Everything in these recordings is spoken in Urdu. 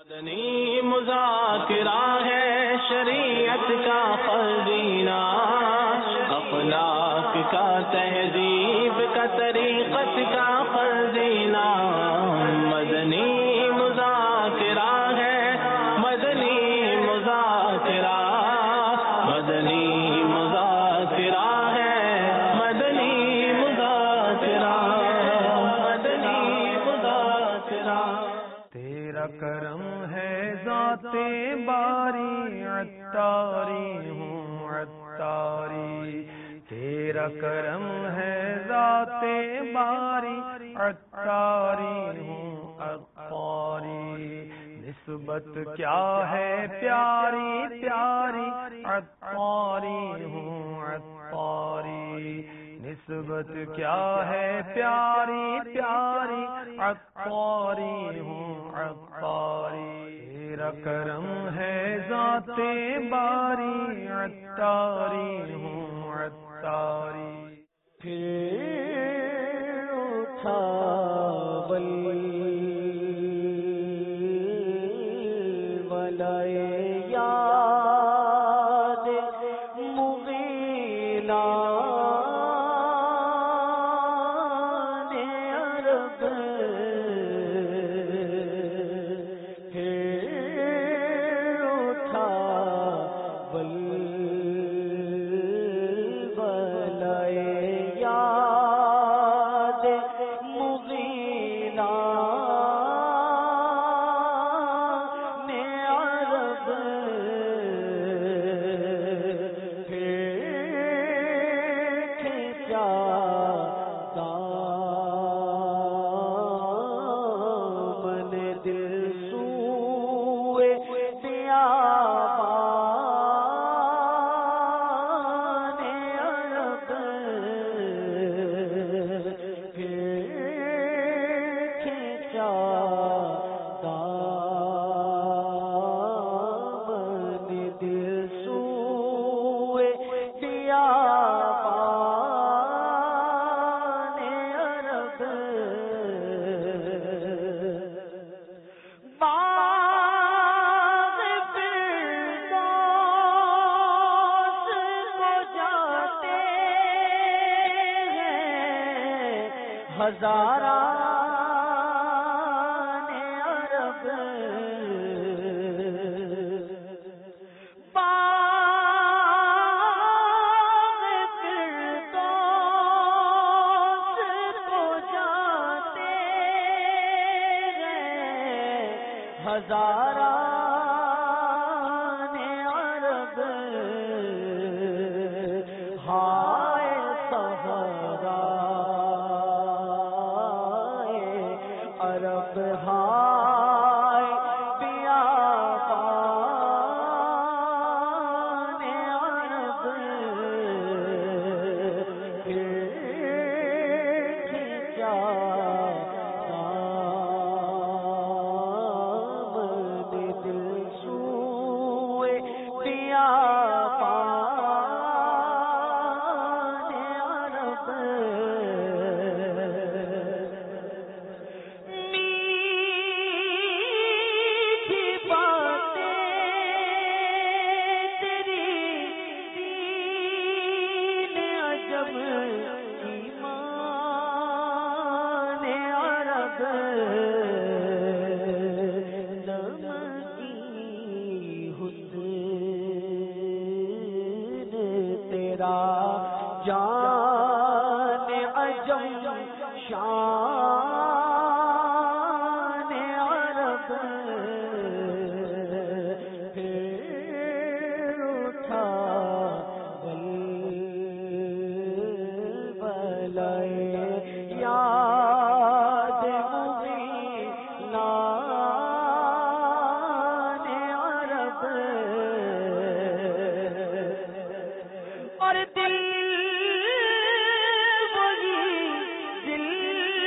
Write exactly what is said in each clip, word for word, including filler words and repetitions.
مدنی مذاکرہ ہے شریعت کا قرینہ، اخلاق کا تہذیب کا طریقت کا قرینہ۔ مدنی مذاکرہ ہے، مدنی مذاکرہ، مدنی مذاکرہ ہے، مدنی مذاکرہ، مدنی مذاکرہ۔ تیرا کرم ہے ذات باری عطاری ہوں عطاری، تیرا کرم ہے ذات باری عطاری ہوں عطاری، نسبت کیا ہے پیاری پیاری عطاری ہوں عطاری، نسبت کیا ہے پیاری پیاری عطاری ہوں عطاری، تیرا کرم ہے ذات باری عطاری ہوں عطاری۔ پھر اٹھا بل ولائے یاد مغیلہ ہزارہ عرب باغ فردوس کو جاتے ہیں ہزارہ عرب، ہائے صحرا عرب ہائے بیابان عرب، کیا دامن دل سوئے بیابان عرب، جان عجم شان عرب، پھر اٹھا بل ولائے یاد مغیلان عرب، اور دل وہی دل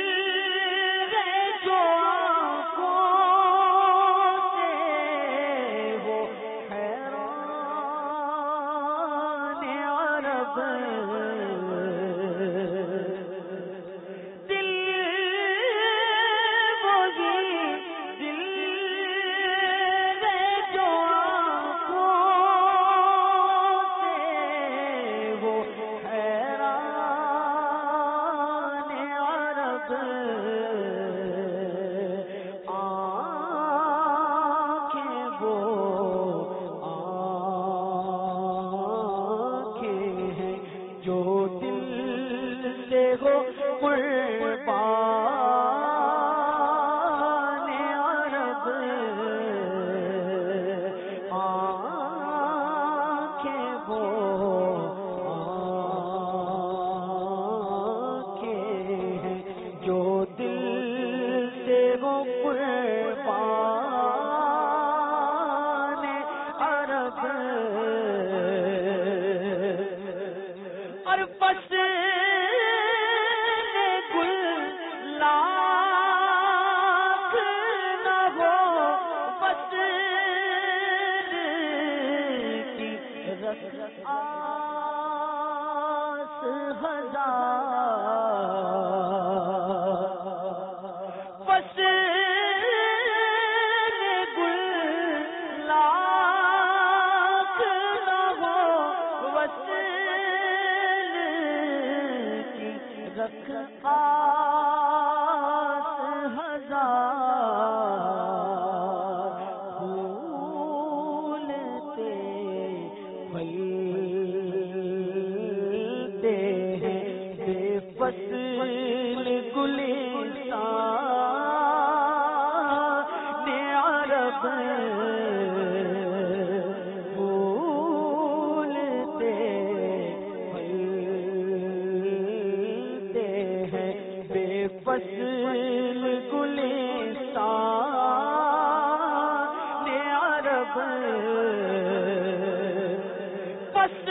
پھولتے پھلتے ہیں بے فصل گلستان عرب فصل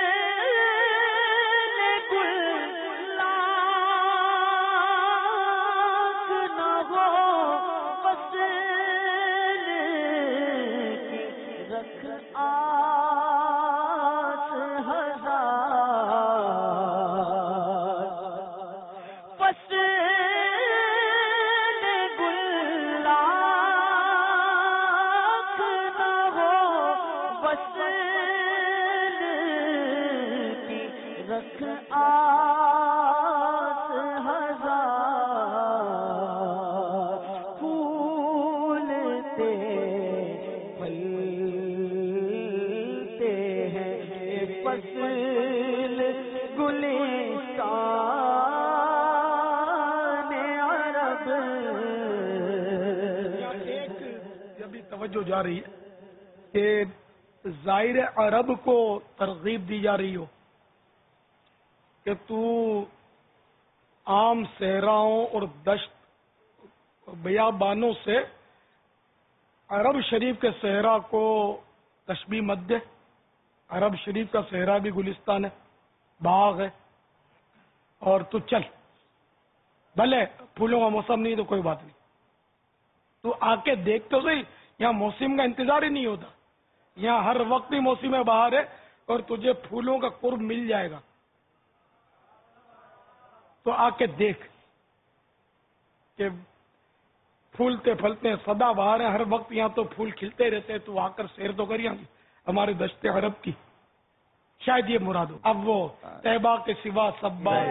جو جا رہی ہے کہ ظاہر عرب کو ترغیب دی جا رہی ہو کہ تو عام صحراؤں اور دشت بیابانوں سے عرب شریف کے صحرا کو تشبیہ مت دے. عرب شریف کا صحرا بھی گلستان ہے، باغ ہے، اور تو چل بھلے پھولوں کا موسم نہیں تو کوئی بات نہیں، تو آ کے دیکھ تو صحیح. یہاں موسم کا انتظار ہی نہیں ہوتا، یہاں ہر وقت ہی موسم بہار ہے اور تجھے پھولوں کا قرب مل جائے گا. تو آ کے دیکھ کہ پھولتے پھلتے ہیں، سدا بہار ہے، ہر وقت یہاں تو پھول کھلتے رہتے ہیں. تو آ کر سیر تو کر یہاں ہمارے دشت عرب کی، شاید یہ مراد ہو. اب وہ طیبہ کے سوا سب بار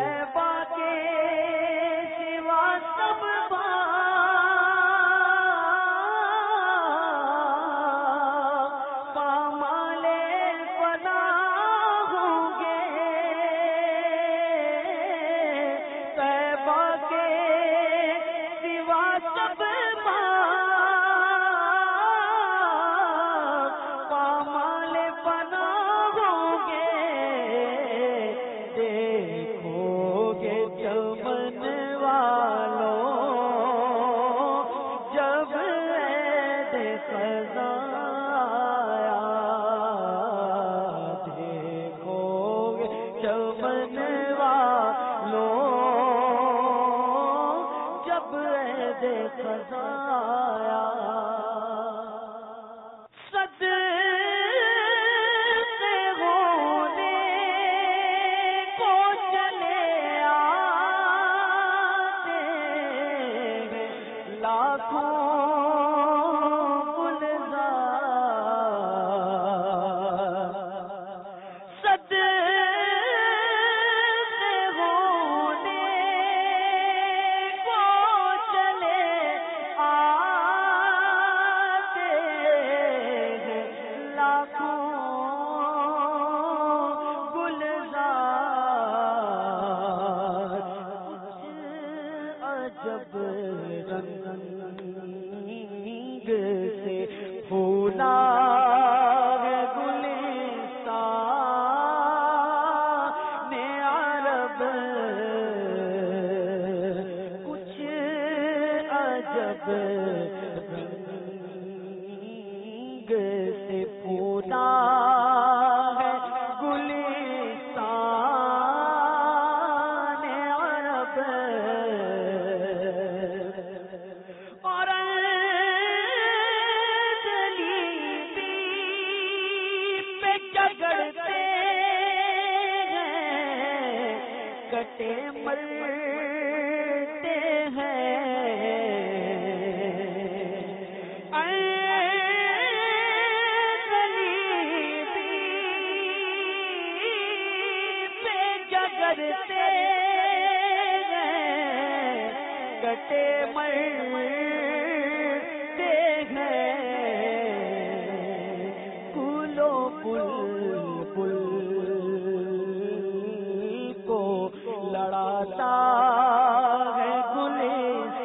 لڑاتا ہے گلستان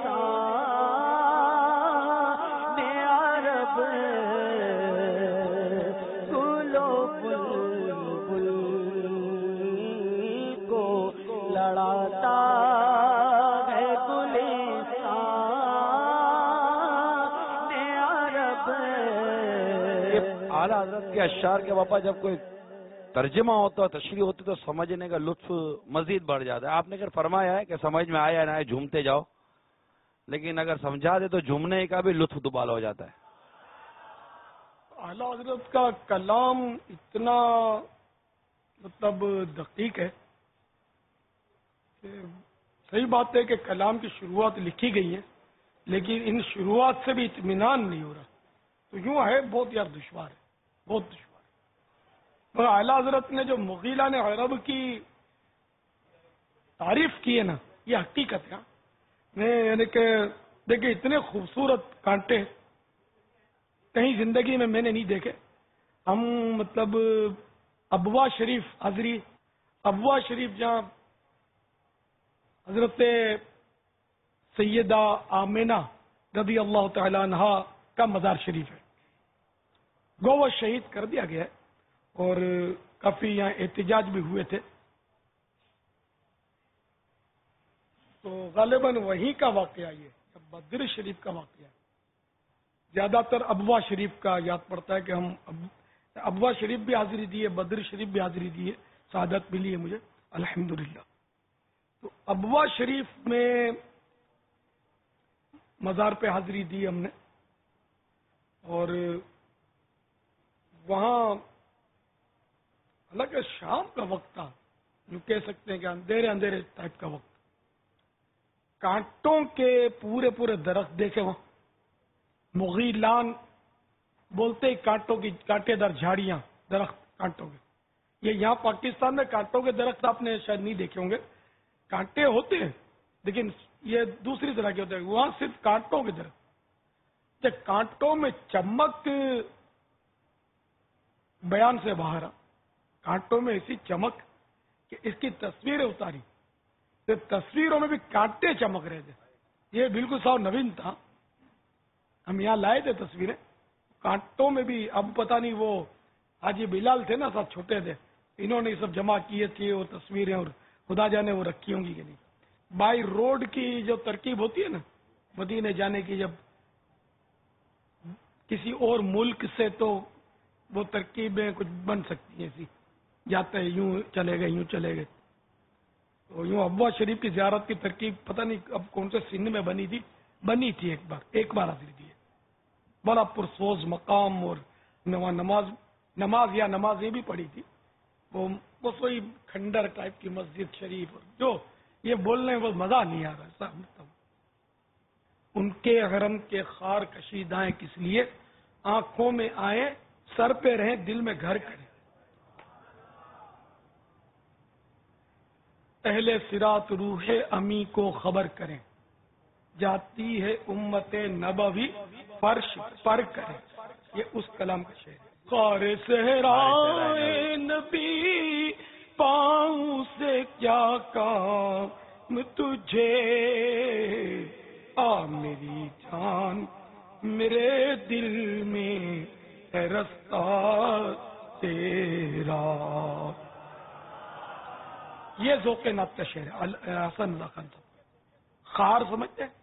گلو بلبل کو لڑاتا ہے گلستان عرب. اعلیٰ حضرت کے اشعار کے باپا جب کوئی ترجمہ ہوتا ہے تشریح ہوتی تو سمجھنے کا لطف مزید بڑھ جاتا ہے. آپ نے اگر فرمایا ہے کہ سمجھ میں آیا نہ آئے جھومتے جاؤ، لیکن اگر سمجھا دے تو جھومنے کا بھی لطف دوبالا ہو جاتا ہے. اعلیٰ حضرت کا کلام اتنا مطلب دقیق ہے کہ صحیح بات ہے کہ کلام کی شروعات لکھی گئی ہیں، لیکن ان شروعات سے بھی اطمینان نہیں ہو رہا. تو یوں ہے بہت یار دشوار ہے، بہت دشوار. مگر اعلیٰ حضرت نے جو مغیلان عرب کی تعریف کی ہے نا، یہ حقیقت ہے. میں یعنی کہ دیکھیں اتنے خوبصورت کانٹے کہیں زندگی میں میں نے نہیں دیکھے. ہم مطلب ابوا شریف حاضری ابوا شریف جہاں حضرت سیدہ آمینہ رضی اللہ تعالی عنہا کا مزار شریف ہے، گو وہ شہید کر دیا گیا ہے اور کافی یہاں احتجاج بھی ہوئے تھے. تو غالباً وہیں کا واقعہ یہ بدر شریف کا واقعہ ہے. زیادہ تر ابوا شریف کا یاد پڑتا ہے کہ ہم ابوا شریف بھی حاضری دی ہے، بدر شریف بھی حاضری دی ہے، سعادت ملی ہے مجھے الحمدللہ. تو ابوا شریف میں مزار پہ حاضری دی ہم نے، اور وہاں حالانکہ شام کا وقت تھا، جو کہہ سکتے ہیں کہ اندھیرے اندھیرے ٹائپ کا وقت. کانٹوں کے پورے پورے درخت دیکھے وہاں، مغیلان بولتے ہی کانٹوں کی کانٹے دار جھاڑیاں، درخت کانٹوں کے. یہ یہاں پاکستان میں کانٹوں کے درخت آپ نے شاید نہیں دیکھے ہوں گے، کانٹے ہوتے ہیں لیکن یہ دوسری طرح کے ہوتے ہیں. وہاں صرف کانٹوں کے درخت. جب کانٹوں میں چمک بیان سے باہر آ، کانٹوں میں ایسی چمک کہ اس کی تصویریں اتاری، تو تصویروں میں بھی کانٹے چمک رہے تھے. یہ بالکل سو نوین تھا. ہم یہاں لائے تھے تصویریں کانٹوں میں بھی. اب پتہ نہیں وہ حاجی بلال تھے نا، سب چھوٹے تھے، انہوں نے سب جمع کیے تھے وہ تصویریں، اور خدا جانے وہ رکھی ہوں گی کہ نہیں. بائی روڈ کی جو ترکیب ہوتی ہے نا مدینے جانے کی، جب کسی اور ملک سے تو وہ ترکیبیں کچھ بن سکتی ہیں، ایسی جاتے ہیں یوں چلے گئے یوں چلے گئے. تو یوں ابوا شریف کی زیارت کی ترکیب پتہ نہیں اب کون سے سن میں بنی تھی، بنی تھی ایک بار ایک بار حاضری دی ہے. بڑا پرسوز مقام، اور نماز نماز یا نماز یہ بھی پڑھی تھی. وہ بس وہی کھنڈر ٹائپ کی مسجد شریف، اور جو یہ بولنے میں مزہ نہیں آ رہا. ایسا مطلب ان کے حرم کے خار کشیدائیں کس لیے، آنکھوں میں آئے سر پہ رہیں دل میں گھر کریں. اہل صراط روح امی کو خبر کریں، جاتی ہے امت نبوی فرش پر کریں. یہ اس کلام کا شعر ہے. خار صحرائے نبی پاؤں سے کیا کام تجھے، آ میری جان میرے دل میں ہے رستہ تیرا. یہ ذوق نعت کا شعر ہے حسن اللہ خان صاحب. خار سمجھتے ہیں؟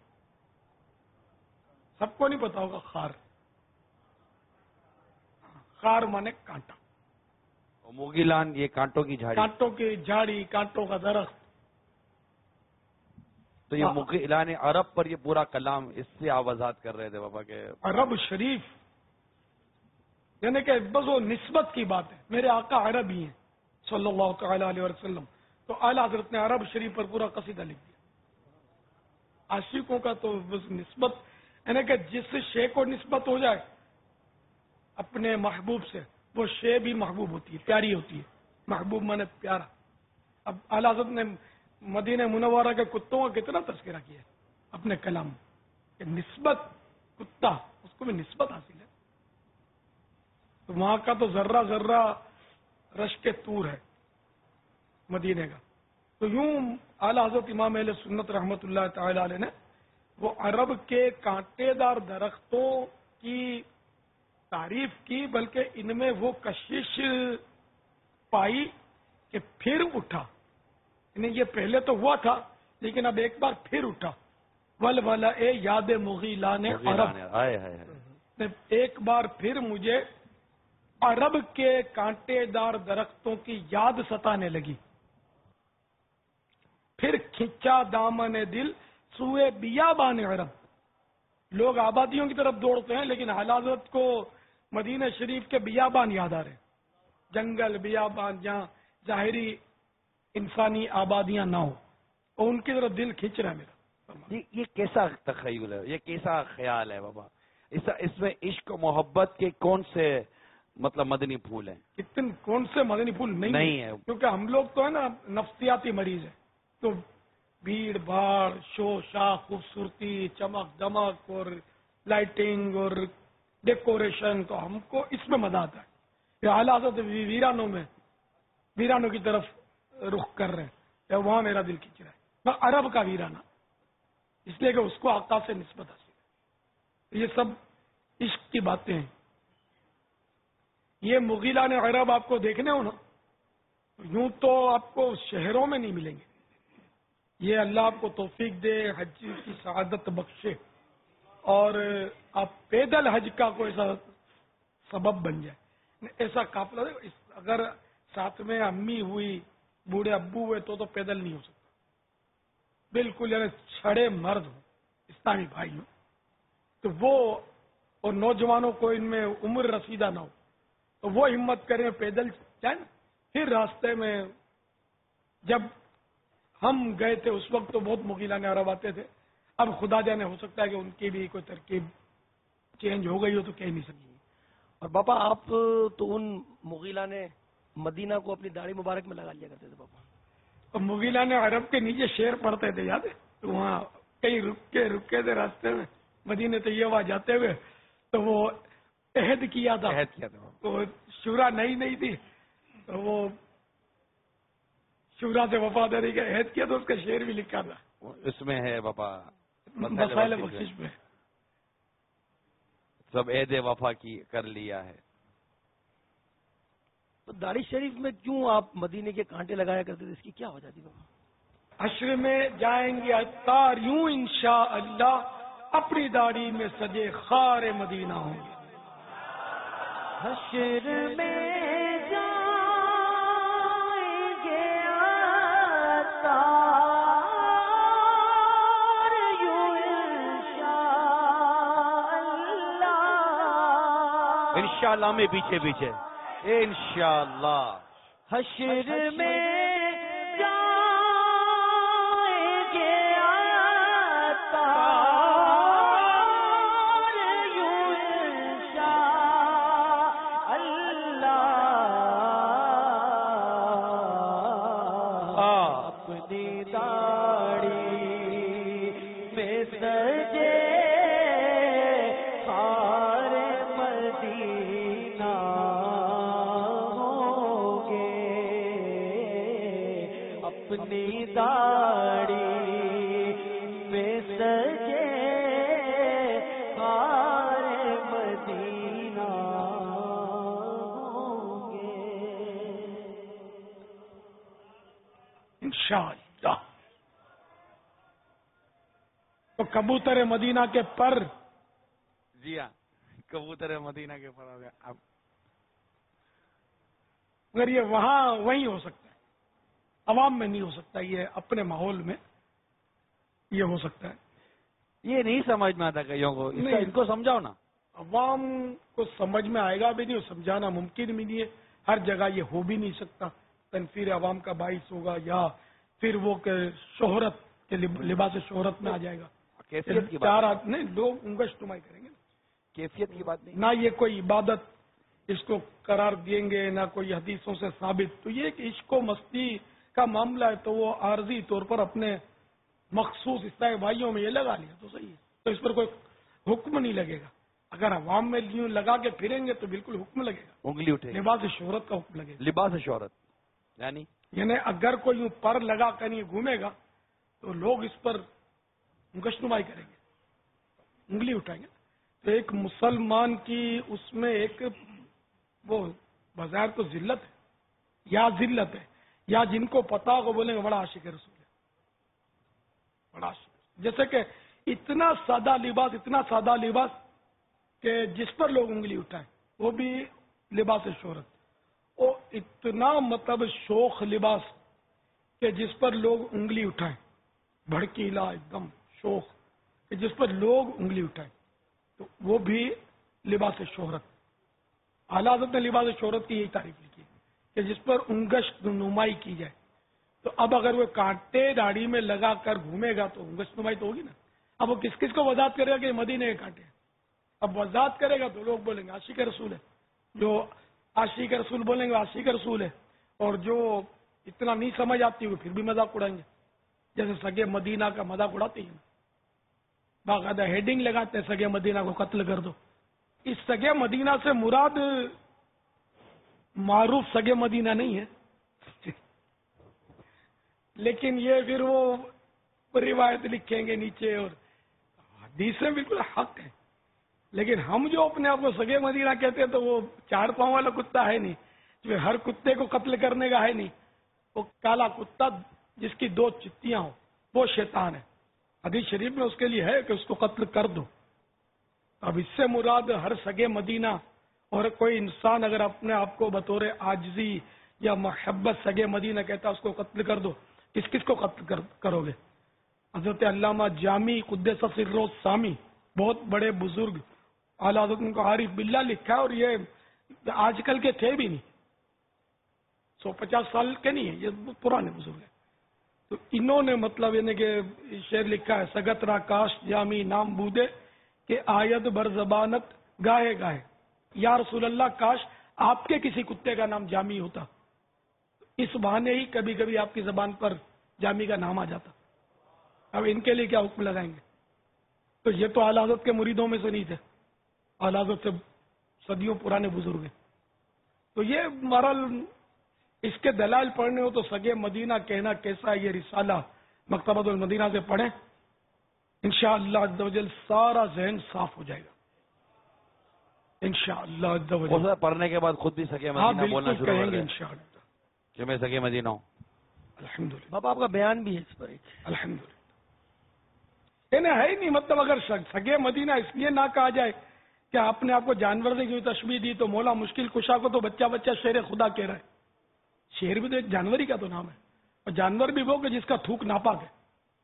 سب کو نہیں پتا ہوگا خار. خار مانے کانٹا. مغیلان یہ کانٹوں کی جھاڑی، کانٹوں کی جھاڑی، کانٹوں کا درخت. تو یہ مغیلان عرب پر یہ پورا کلام اس سے آپ وضاحت کر رہے تھے بابا کہ عرب شریف یعنی کہ بس وہ نسبت کی بات ہے. میرے آقا عرب ہی ہیں صلی اللہ تعالی علیہ وسلم. تو اعلیٰ حضرت نے عرب شریف پر پورا قصیدہ لکھ دیا. عاشقوں کا تو بس نسبت یعنی کہ جس شے کو نسبت ہو جائے اپنے محبوب سے، وہ شے بھی محبوب ہوتی ہے، پیاری ہوتی ہے. محبوب مانے پیارا. اب اعلیٰ حضرت نے مدینہ منورہ کے کتوں کا کتنا تذکرہ کیا ہے اپنے کلام کہ نسبت کتا، اس کو بھی نسبت حاصل ہے. تو وہاں کا تو ذرہ ذرہ رش کے طور ہے مدینے کا. تو یوں اعلیٰ حضرت امام اہل سنت رحمۃ اللہ تعالی علیہ نے وہ عرب کے کانٹے دار درختوں کی تعریف کی بلکہ ان میں وہ کشش پائی کہ پھر اٹھا. یعنی یہ پہلے تو ہوا تھا لیکن اب ایک بار پھر اٹھا. ول ولا اے یاد مغیلان عرب، ایک بار پھر مجھے عرب کے کانٹے دار درختوں کی یاد ستانے لگی. پھر کھینچا دامن دل سوئے بیابان عرب. لوگ آبادیوں کی طرف دوڑتے ہیں لیکن حضرت کو مدینہ شریف کے بیابان یاد آ رہے ہیں. جنگل بیابان جہاں ظاہری انسانی آبادیاں نہ ہو، اور ان کی طرف دل کھینچ رہا ہے میرا. یہ کیسا تخیل ہے، یہ کیسا خیال ہے بابا؟ اس اس میں عشق و محبت کے کون سے مطلب مدنی پھول ہیں؟ کتنے کون سے مدنی پھول نہیں, نہیں ہے، کیونکہ ہم لوگ تو ہے نا نفسیاتی مریض ہیں. تو بھیڑ بھاڑ، شو شاہ، خوبصورتی، چمک دمک اور لائٹنگ اور ڈیکوریشن، تو ہم کو اس میں مزہ آتا ہے. یہ حالات ویرانوں میں ویرانوں کی طرف رخ کر رہے ہیں، وہاں میرا دل کھینچ رہا ہے. میں عرب کا ویرانہ اس لیے کہ اس کو آقا سے نسبت حاصل ہے. یہ سب عشق کی باتیں ہیں. یہ مغیلان عرب آپ کو دیکھنے ہو نا، یوں تو آپ کو شہروں میں نہیں ملیں گے. یہ اللہ آپ کو توفیق دے، حج کی سعادت بخشے، اور آپ پیدل حج کا کوئی ایسا سبب بن جائے. ایسا قافلہ اگر ساتھ میں امی ہوئی، بوڑھے ابو ہوئے تو تو پیدل نہیں ہو سکتا. بالکل یعنی چھڑے مرد ہوں، اسلامی بھائی ہوں، تو وہ اور نوجوانوں کو ان میں عمر رسیدہ نہ ہو تو وہ ہمت کریں پیدل جائیں. پھر راستے میں جب ہم گئے تھے اس وقت تو بہت مغیلان عرب آتے تھے. اب خدا جانے ہو سکتا ہے کہ ان کی بھی کوئی ترکیب چینج ہو گئی ہو تو کہہ نہیں سکتی. اور پاپا آپ تو ان مغیلان مدینہ کو اپنی داڑھی مبارک میں لگا لیا کرتے تھے پاپا. اور مغیلان عرب کے نیچے شعر پڑھتے تھے، یاد ہے؟ تو وہاں کئی رکے رکے تھے راستے میں مدینہ طیبہ جاتے ہوئے، تو وہ عہد کیا تھا. عہد کیا تھا. تو شورا نئی نہیں تھی، تو وہ شورا سے وفاداری کا عہد کیا تو اس کا شعر بھی لکھا تھا. اس میں ہے بابا مسائل بخشش میں سب عہد وفا کی کر لیا ہے. تو داڑھی شریف میں کیوں آپ مدینے کے کانٹے لگایا کرتے تھے؟ اس کی کیا وجہ تھی بابا؟ حشر میں جائیں گے اتار یوں انشاءاللہ، اپنی داڑھی میں سجے خار مدینہ ہوں گے. حشر میں جائیں گے اتار یوں انشاءاللہ، انشاءاللہ میں پیچھے پیچھے انشاءاللہ. حشر میں انشاءاللہ. تو کبوتر مدینہ کے پر، جی ہاں کبوتر مدینہ کے پر ہو گیا. اب اگر یہ وہاں وہیں ہو سکتا ہے، عوام میں نہیں ہو سکتا. یہ اپنے ماحول میں یہ ہو سکتا ہے. یہ نہیں سمجھ میں آتا کئیوں کو، اس کا ان کو سمجھاؤ نا. عوام کو سمجھ میں آئے گا بھی نہیں اور سمجھانا ممکن بھی نہیں ہے. ہر جگہ یہ ہو بھی نہیں سکتا. تنفیر عوام کا باعث ہوگا یا پھر وہ کہ شہرت کے لباس شہرت میں آ جائے گا. کیفیت کی چار بات نہیں لوگ انگش ٹمائی کریں گے. کیفیت کی بات نہیں. نہ یہ کوئی عبادت اس کو قرار دیں گے، نہ کوئی حدیثوں سے ثابت. تو یہ کہ عشق و مستی کا معاملہ ہے تو وہ عارضی طور پر اپنے مخصوص اسلامی بھائیوں میں یہ لگا لیا تو صحیح ہے. تو اس پر کوئی حکم نہیں لگے گا. اگر عوام میں یوں لگا کے پھریں گے تو بالکل حکم لگے گا. انگلی اٹھے لباس شہرت کا حکم لگے گا. لباس شہرت یعنی یعنی اگر کوئی یوں پر لگا کر یہ گھومے گا تو لوگ اس پر گشتنمائی کریں گے، انگلی اٹھائیں گے. تو ایک مسلمان کی اس میں ایک وہ بظاہر تو ذلت ہے یا ذلت ہے، یا جن کو پتا ہو بولیں گے بڑا عاشق رسول ہے، بڑا عاشق، جیسے کہ اتنا سادہ لباس، اتنا سادہ لباس کہ جس پر لوگ انگلی اٹھائیں، وہ بھی لباس شہرت، وہ اتنا مطلب شوخ لباس کہ جس پر لوگ انگلی اٹھائیں، بھڑکیلا ایک دم شوخ کہ جس پر لوگ انگلی اٹھائیں، تو وہ بھی لباس شہرت۔ اعلیٰ حضرت نے لباس شہرت کی یہی تعریف لکھی کہ جس پر انگشت نمائی کی جائے۔ تو اب اگر وہ کانٹے داڑھی میں لگا کر گھومے گا تو انگشت نمائی تو ہوگی نا۔ اب وہ کس کس کو وضاحت کرے گا کہ یہ مدینے کے کانٹے ہیں؟ اب وضاحت کرے گا تو لوگ بولیں گے عاشق رسول ہے، جو عاشق رسول بولیں گے عاشق رسول ہے، اور جو اتنا نہیں سمجھ آتی وہ پھر بھی مذاق اڑائیں گے، جیسے سگے مدینہ کا مذاق اڑاتے ہیں، باقاعدہ ہیڈنگ لگاتے ہیں سگے مدینہ کو قتل کر دو۔ اس سگے مدینہ سے مراد معروف سگے مدینہ نہیں ہے، لیکن یہ پھر وہ روایت لکھیں گے نیچے، اور حدیثیں بالکل حق ہے، لیکن ہم جو اپنے آپ کو سگے مدینہ کہتے ہیں تو وہ چار پاؤں والا کتا ہے نہیں، جو ہر کتے کو قتل کرنے کا ہے نہیں، وہ کالا کتا جس کی دو چتیاں ہوں وہ شیطان ہے۔ حدیث شریف میں اس کے لیے ہے کہ اس کو قتل کر دو۔ اب اس سے مراد ہر سگے مدینہ، اور کوئی انسان اگر اپنے آپ کو بطور عاجزی یا محبت سگے مدینہ کہتا اس کو قتل کر دو، کس کس کو قتل کر کرو گے؟ حضرت علامہ جامی قدس سرہ السامی بہت بڑے بزرگ اعلیٰ حضرت کو عارف باللہ لکھا ہے، اور یہ آج کل کے تھے بھی نہیں، سو پچاس سال کے نہیں ہیں، یہ پرانے بزرگ ہیں۔ تو انہوں نے مطلب یعنی کہ شعر لکھا ہے، سگت را کاش جامی نام بودے کہ آید بر زبانت گاہے گاہے، یا رسول اللہ کاش آپ کے کسی کتے کا نام جامی ہوتا، اس بہانے ہی کبھی کبھی آپ کی زبان پر جامی کا نام آ جاتا۔ اب ان کے لیے کیا حکم لگائیں گے؟ تو یہ تو اعلیٰ حضرت کے مریدوں میں سے نہیں تھے، اعلیٰ حضرت سے صدیوں پرانے بزرگ ہیں۔ تو یہ مرل اس کے دلائل پڑھنے ہو تو سگے مدینہ کہنا کیسا ہے، یہ رسالہ مکتبۃ المدینہ سے پڑھیں، انشاءاللہ عز و جل سارا ذہن صاف ہو جائے گا انشاءاللہ عز و جل۔ پڑھنے کے بعد خود بھی سگے ہاں مدینہ بولنا بالکل شروع کہیں کر گے دیں انشاءاللہ، کہ میں سگے مدینہ ہوں۔ الحمدللہ باپا آپ کا بیان بھی ہے اس پر ایک، الحمدللہ۔ یعنی ہے ہی نہیں، مطلب اگر سگے مدینہ اس لیے نہ کہا جائے کہ آپ نے آپ کو جانور سے کیوں تشبیہ دی، تو مولا مشکل کشا کو تو بچہ بچہ شیر خدا کہہ رہا ہے، شیر بھی تو ایک جانور ہی کا تو نام ہے، اور جانور بھی وہ کہ جس کا تھوک ناپاک ہے۔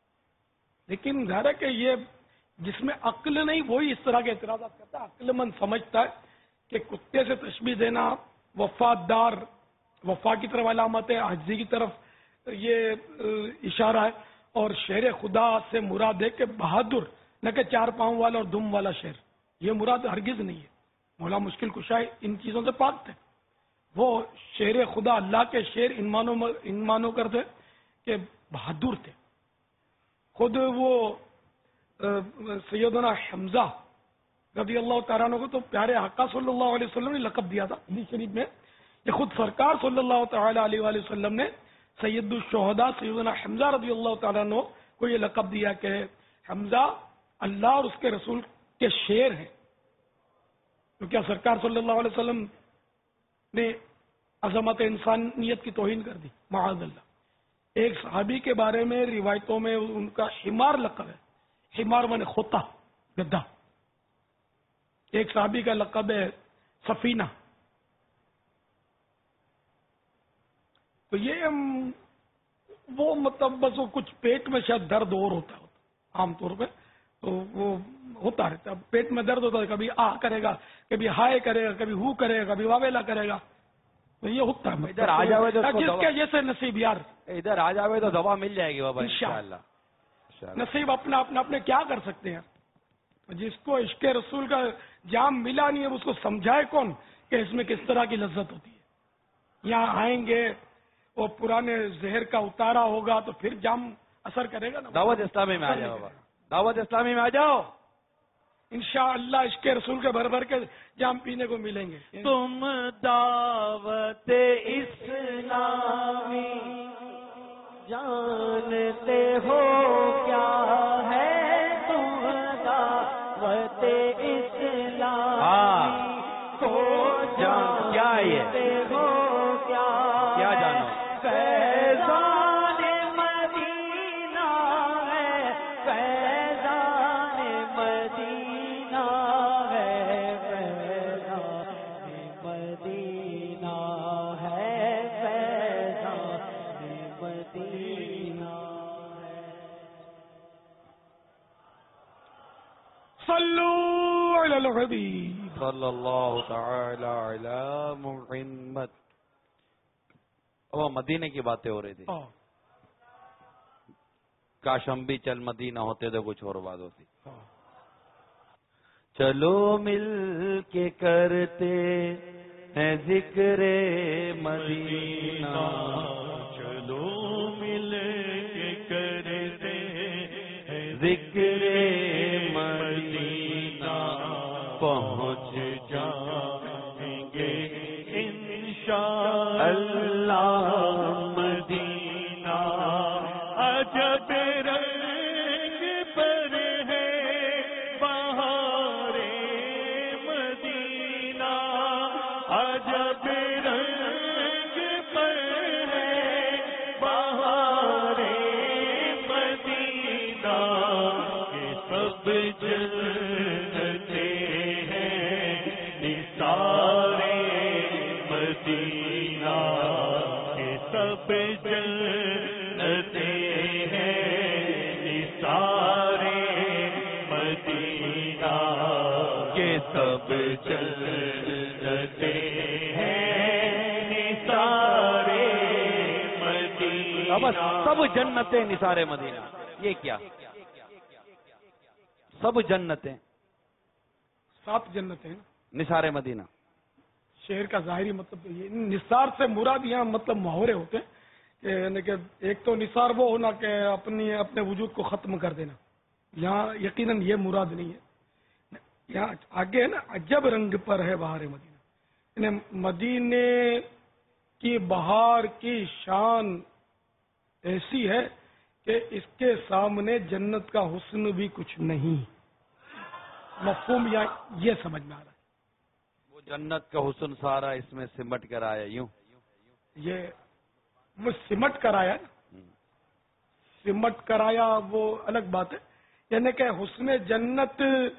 لیکن ظاہر ہے کہ یہ جس میں عقل نہیں وہی اس طرح کے اعتراضات کرتا ہے۔ عقل مند سمجھتا ہے کہ کتے سے تشبیہ دینا وفادار، وفا کی طرف علامت ہے، عاجزی کی طرف یہ اشارہ ہے، اور شیر خدا سے مراد ہے کہ بہادر، نہ کہ چار پاؤں والا اور دم والا شیر، یہ مراد ہرگز نہیں ہے۔ مولا مشکل کشا ان چیزوں سے پاک تھے، وہ شیر خدا اللہ کے شیر ان مانوں ان مانوں کرتے کہ بہادر تھے۔ خود وہ سیدنا حمزہ رضی اللہ تعالیٰ عنہ کو تو پیارے آقا صلی اللہ علیہ وسلم نے لقب دیا تھا حدیث شریف میں، یہ خود سرکار صلی اللہ تعالیٰ علیہ وآلہ وسلم نے سید الشہداء سیدنا حمزہ رضی اللہ تعالیٰ عنہ کو یہ لقب دیا کہ حمزہ اللہ اور اس کے رسول کے شیر ہیں۔ تو کیا سرکار صلی اللہ علیہ وسلم نے عظمت انسانیت کی توہین کر دی؟ معاذ اللہ۔ ایک صحابی کے بارے میں روایتوں میں ان کا حمار لقب ہے، حمار مانے کھوتا، گدھا۔ ایک صحابی کا لقب ہے سفینہ۔ تو یہ وہ مطلب بس وہ کچھ پیٹ میں شاید درد اور ہوتا ہے عام طور پہ، تو وہ ہوتا رہتا ہے، پیٹ میں درد ہوتا ہے، کبھی آ کرے گا، کبھی ہائے کرے گا، کبھی ہو کرے گا، کبھی واویلا کرے گا، تو یہ ہوتا ہے۔ ادھر آ جاوے تو اس کو جس دوا- کے جیسے نصیب یار، ادھر آ جاوے تو دوا مل جائے گی بابا انشاءاللہ۔ انشاءاللہ۔ نصیب اپنا اپنا اپنے کیا کر سکتے ہیں؟ جس کو عشق رسول کا جام ملا نہیں ہے اس کو سمجھائے کون کہ اس میں کس طرح کی لذت ہوتی ہے؟ یہاں آئیں گے وہ پرانے زہر کا اتارا ہوگا تو پھر جام اثر کرے گا نا۔ دعوت اسلامی میں آ جاؤ بابا، دعوت اسلامی میں آ جاؤ۔ انشاءاللہ عشق رسول کے بھر بھر کے جام پینے کو ملیں گے۔ تم دعوت اسلامی جانتے ہو کیا ہے، تم دعوت اسلامی ہو کیا کیا جانو فیضان مدینہ ہے فیضان مدینہ ہے فیضان مدینہ ہے فیضان مدینہ ہے. صلو علی الحبیب صلی اللہ تعالی علی محمد. وہ مدینے کی باتیں ہو رہی تھی. ہاں کاش ہم بھی چل مدینہ ہوتے تو کچھ اور بات ہوتی. ہاں. چلو مل کے کرتے ہیں ذکر مدینہ چلو مل کے کرتے ہیں ذکر مدینہ پہنچ جائیں گے انشاءاللہ مدینہ. عجب رنگ پر ہے بہار مدینہ عجب رنگ پر ہے بہار مدینہ کہ سب جنتے ہیں نثار مدینہ کہ سب جنتے ہیں نثار مدینہ کہ سب جنتے ہیں نثار مدینہ. بس سب جنتیں نثار مدینہ. یہ کیا سب جنتیں سات جنتیں ہیں. نثار مدینہ. شعر کا ظاہری مطلب یہ نثار سے مراد یہاں مطلب محاورے ہوتے ہیں کہ یعنی کہ ایک تو نثار وہ ہونا کہ اپنی اپنے وجود کو ختم کر دینا. یہاں یقیناً یہ مراد نہیں ہے. یہاں آگے ہے نا عجب رنگ پر ہے بہار مدینہ. یعنی مدینے کی بہار کی شان ایسی ہے کہ اس کے سامنے جنت کا حسن بھی کچھ نہیں. مفہوم یا یہ سمجھ میں آ رہا ہے. وہ جنت کا حسن سارا اس میں سمٹ کر آیا. یوں یہ وہ سمٹ کر آیا نا. سمٹ کر آیا وہ الگ بات ہے. یعنی کہ حسن جنت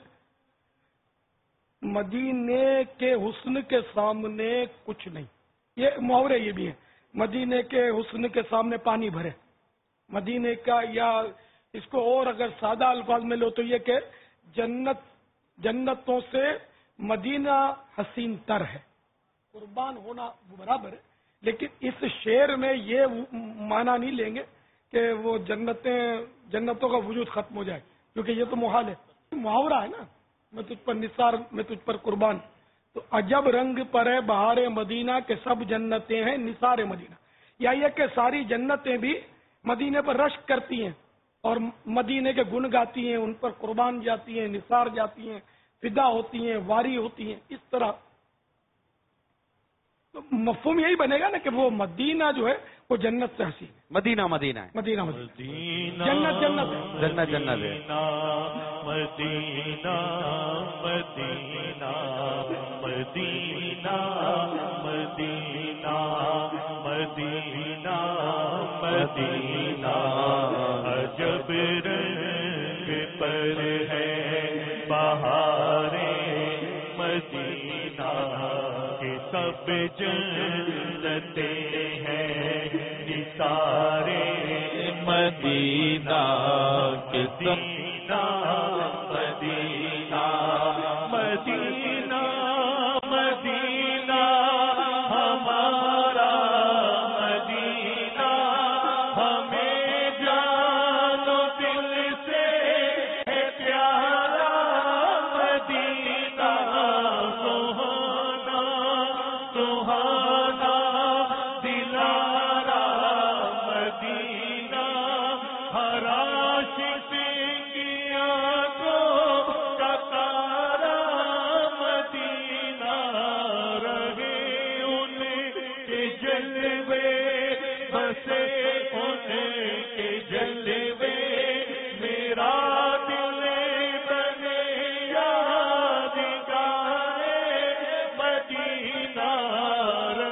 مدینے کے حسن کے سامنے کچھ نہیں. یہ محاورے یہ بھی ہیں. مدینے کے حسن کے سامنے پانی بھرے. مدینے کا یا اس کو اور اگر سادہ الفاظ میں لو تو یہ کہ جنت جنتوں سے مدینہ حسین تر ہے. قربان ہونا برابر ہے لیکن اس شعر میں یہ معنی نہیں لیں گے کہ وہ جنتیں جنتوں کا وجود ختم ہو جائے کیونکہ یہ تو محال ہے. محاورہ ہے نا. میں تجھ پر نثار میں تجھ پر قربان. تو عجب رنگ پر ہے بہار مدینہ کے سب جنتیں ہیں نثار مدینہ. یا یہ کہ ساری جنتیں بھی مدینے پر رشک کرتی ہیں اور مدینے کے گن گاتی ہیں, ان پر قربان جاتی ہیں, نثار جاتی ہیں, فدا ہوتی ہیں, واری ہوتی ہیں. اس طرح تو مفہوم یہی بنے گا نا کہ وہ مدینہ جو ہے وہ جنت سے حسین ہے. مدینہ مدینہ ہے. مدینہ مدینہ جنت جنت ہے. جنت جنت ہے. مدینہ مدینہ مدینہ مدینہ مدینہ مدینہ عجب رنگ پر ہے بہار مدینہ کہ سب جنتیں ہیں نثار مدینہ کہ مدینہ مدینہ مدینہ مدینہ ہمارا مدینہ ہمیں جانو دل سے ہے پیارا مدینہ سہانا سہانا دلارا مدینہ ہر عاشق کی آنکھوں کا تارا مدینہ رہے ان کے جلوے بسے ان کے جلوے میرا دل بنے یادگار مدینہ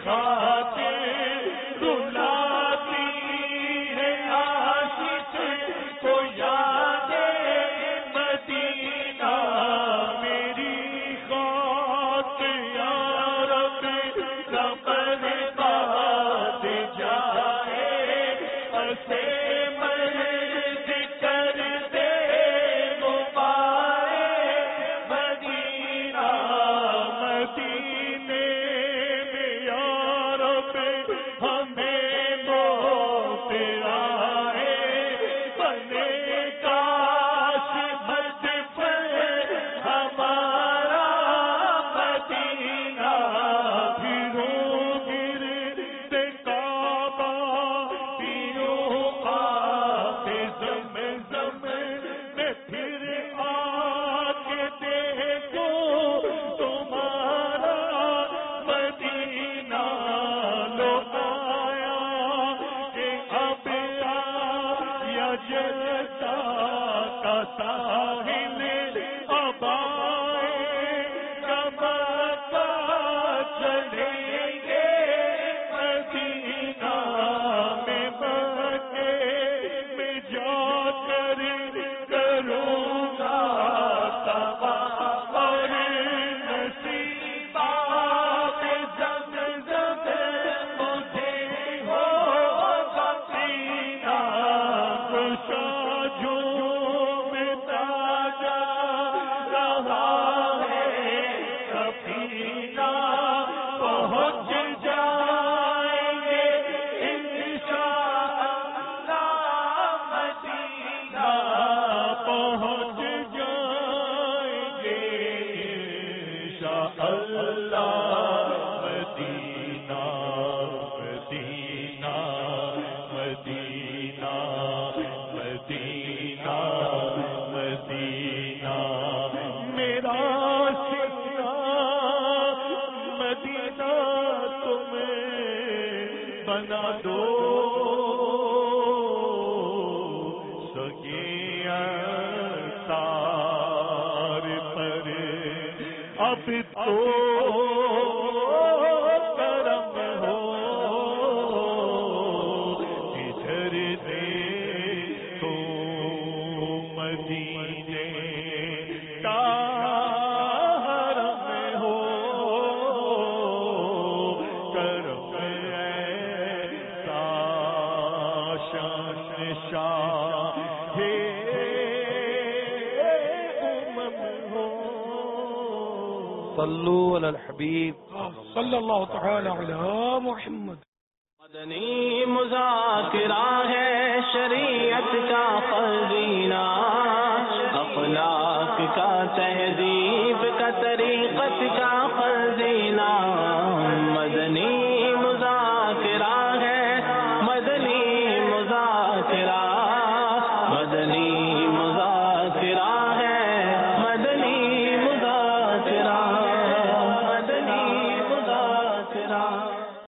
صلو علی الحبیب صلی اللہ تعالی علی محمد. مدنی مذاکرہ ہے شریعت کا قرینہ، اخلاق کا تہذیب کا طریقت کا خزینہ. مدنی مذاکرہ ہے مدنی مذاکرہ، مدنی مذاکرہ ہے مدنی مذاکرہ، مدنی مذاکرہ.